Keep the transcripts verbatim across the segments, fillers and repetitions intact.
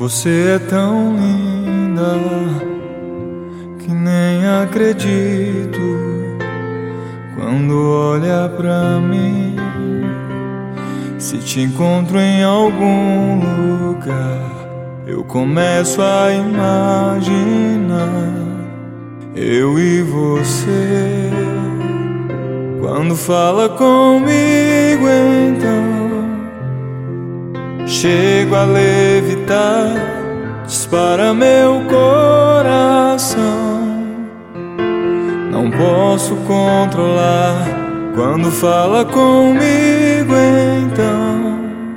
Você é tão linda que nem acredito quando olha pra mim. Se te encontro em algum lugar, eu começo a imaginar eu e você. Quando fala comigo, então chego a levitar, dispara meu coração. Não posso controlar. Quando fala comigo, então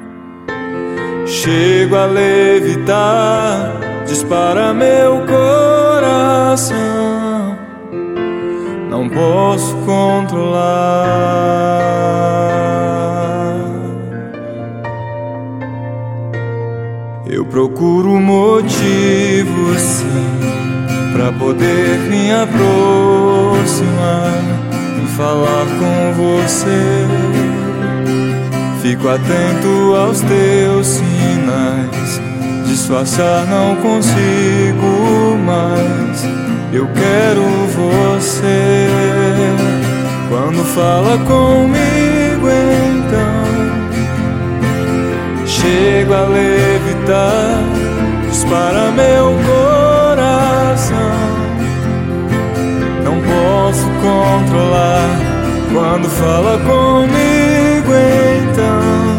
chego a levitar, dispara meu coração. Não posso controlar. Eu procuro motivos, sim, pra poder me aproximar e falar com você. Fico atento aos teus sinais, disfarçar não consigo mais. Eu quero você. Quando fala comigo, então chego a levitar, dispara meu coração. Não posso controlar. Quando fala comigo, então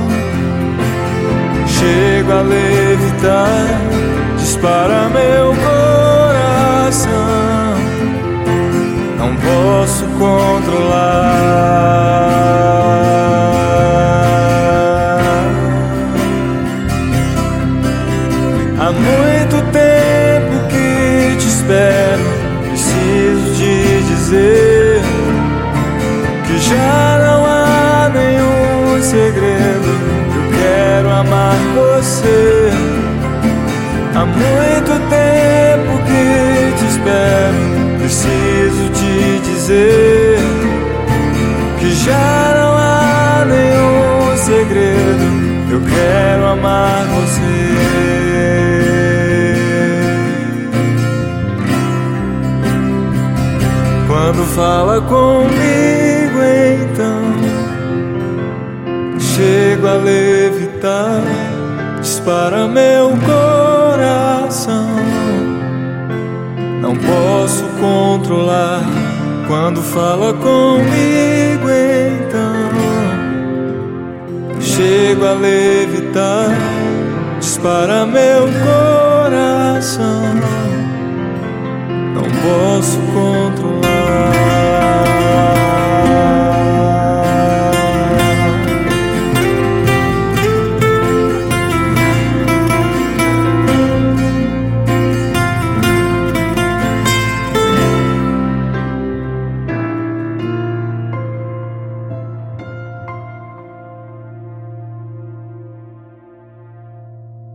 chego a levitar, dispara meu coração. Não posso controlar. Há muito tempo que te espero. Preciso te dizer que já não há nenhum segredo. Eu quero amar você. Há muito tempo que te espero. Preciso te dizer que já não há nenhum segredo. Eu quero amar você. Quando fala comigo, então chego a levitar, dispara meu coração. Não posso controlar. Quando fala comigo, então chego a levitar, dispara meu coração. Não posso controlar.